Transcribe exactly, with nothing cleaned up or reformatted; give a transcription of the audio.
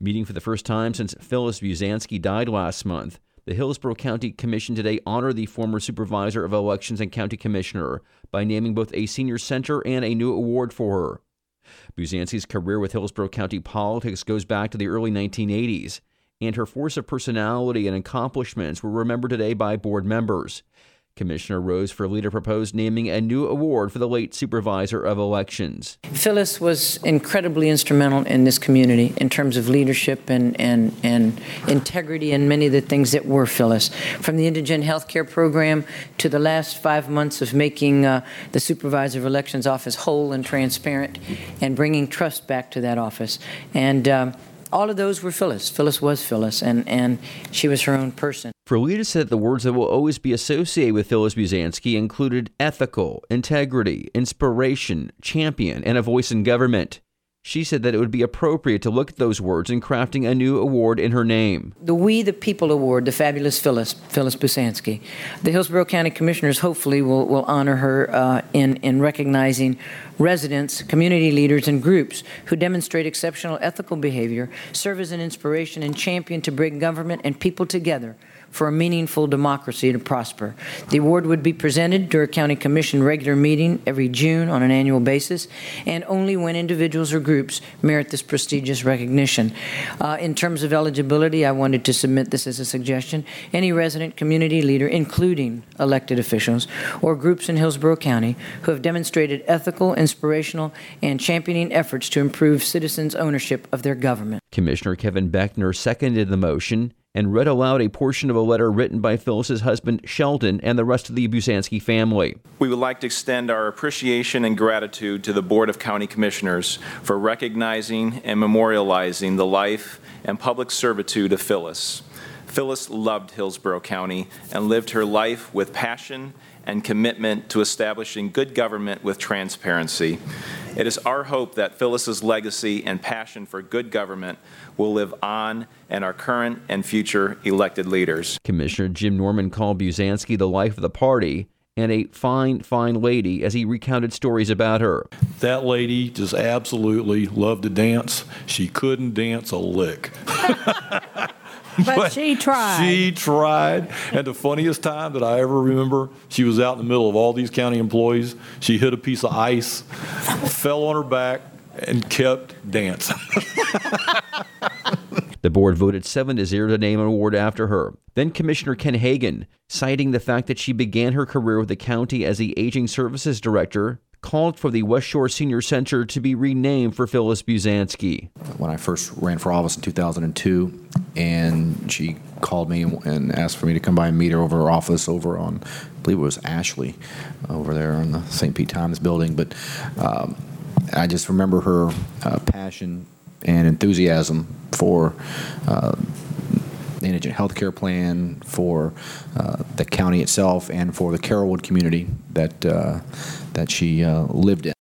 Meeting for the first time since Phyllis Buzansky died last month, the Hillsborough County Commission today honored the former supervisor of elections and county commissioner by naming both a senior center and a new award for her. Buzansky's career with Hillsborough County politics goes back to the early nineteen eighties, and her force of personality and accomplishments were remembered today by board members. Commissioner Rose Ferlita proposed naming a new award for the late supervisor of elections. Phyllis was incredibly instrumental in this community in terms of leadership and, and, and integrity and many of the things that were Phyllis. From the indigent health care program to the last five months of making uh, the supervisor of elections office whole and transparent and bringing trust back to that office. And um, all of those were Phyllis. Phyllis was Phyllis, and, and she was her own person. Ferlita said the words that will always be associated with Phyllis Buzansky included ethical, integrity, inspiration, champion, and a voice in government. She said that it would be appropriate to look at those words in crafting a new award in her name. The We the People Award, the fabulous Phyllis, Phyllis Buzansky. The Hillsborough County Commissioners hopefully will, will honor her uh, in, in recognizing residents, community leaders, and groups who demonstrate exceptional ethical behavior, serve as an inspiration, and champion to bring government and people together for a meaningful democracy to prosper. The award would be presented during a county commission regular meeting every June on an annual basis, and only when individuals or groups merit this prestigious recognition. Uh, in terms of eligibility, I wanted to submit this as a suggestion. Any resident community leader, including elected officials or groups in Hillsborough County who have demonstrated ethical, inspirational, and championing efforts to improve citizens' ownership of their government. Commissioner Kevin Beckner seconded the motion and read aloud a portion of a letter written by Phyllis's husband, Sheldon, and the rest of the Buzansky family. We would like to extend our appreciation and gratitude to the Board of County Commissioners for recognizing and memorializing the life and public servitude of Phyllis. Phyllis loved Hillsborough County and lived her life with passion and commitment to establishing good government with transparency. It is our hope that Phyllis's legacy and passion for good government will live on in our current and future elected leaders. Commissioner Jim Norman called Buzansky the life of the party and a fine, fine lady as he recounted stories about her. That lady just absolutely loved to dance. She couldn't dance a lick. But, but she tried. She tried. And the funniest time that I ever remember, she was out in the middle of all these county employees. She hit a piece of ice, fell on her back, and kept dancing. The board voted seven to zero to name an award after her. Then Commissioner Ken Hagan, citing the fact that she began her career with the county as the Aging Services Director, called for the West Shore Senior Center to be renamed for Phyllis Buzansky. When I first ran for office in two thousand two, and she called me and asked for me to come by and meet her over her office over on, I believe it was Ashley, over there in the Saint Pete Times building. But um, I just remember her uh, passion and enthusiasm for uh, the indigent health care plan, for uh, the county itself, and for the Carrollwood community that uh, that she uh, lived in.